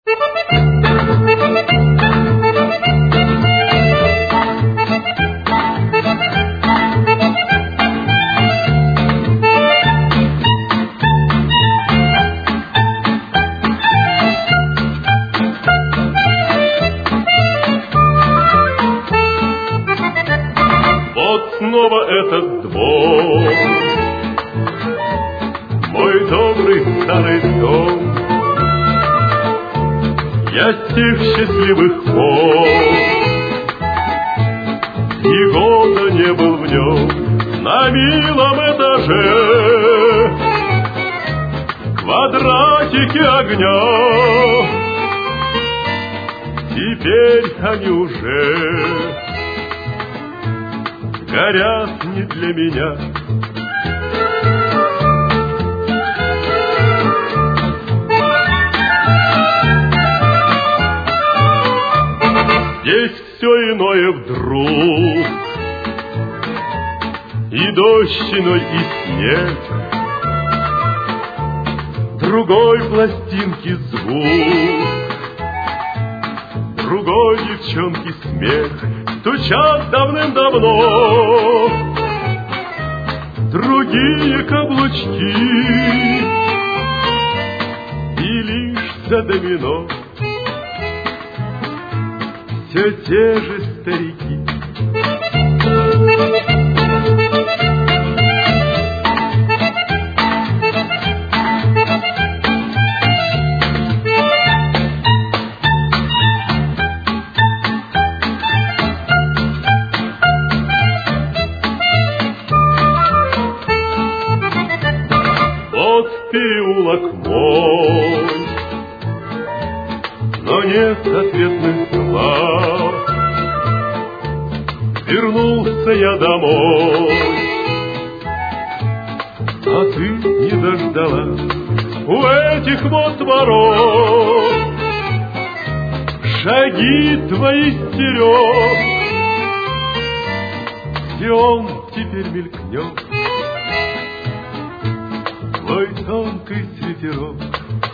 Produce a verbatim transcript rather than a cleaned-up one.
Снова этот двор, мой добрый старый дом. Я с тех счастливых пор и года не был в нем. На милом этаже квадратики огня, теперь они уже горят не для меня. Здесь все иное вдруг, и дождь иной, и снег, другой пластинки звук, другой девчонки смех. Стучат давным-давно другие каблучки, и лишь за домино все те же старики. Переулок мой, но нет ответных слов. Вернулся я домой, а ты не дождалась у этих вот ворот. Шаги твои стерег, где он теперь мелькнет, твой тонкий свитерок.